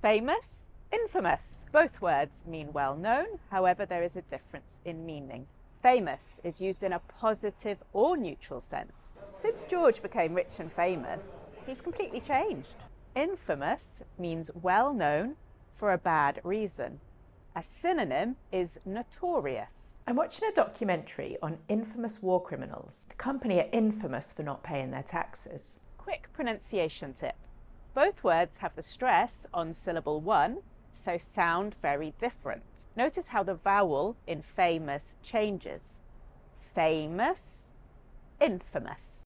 Famous, infamous. Both words mean well known, however there is a difference in meaning. Famous is used in a positive or neutral sense. Since George became rich and famous, he's completely changed. Infamous means well known for a bad reason. A synonym is notorious. I'm watching a documentary on infamous war criminals. The company are infamous for not paying their taxes. Quick pronunciation tip. Both words have the stress on syllable 1, so sound very different. Notice how the vowel in famous changes. Famous, infamous.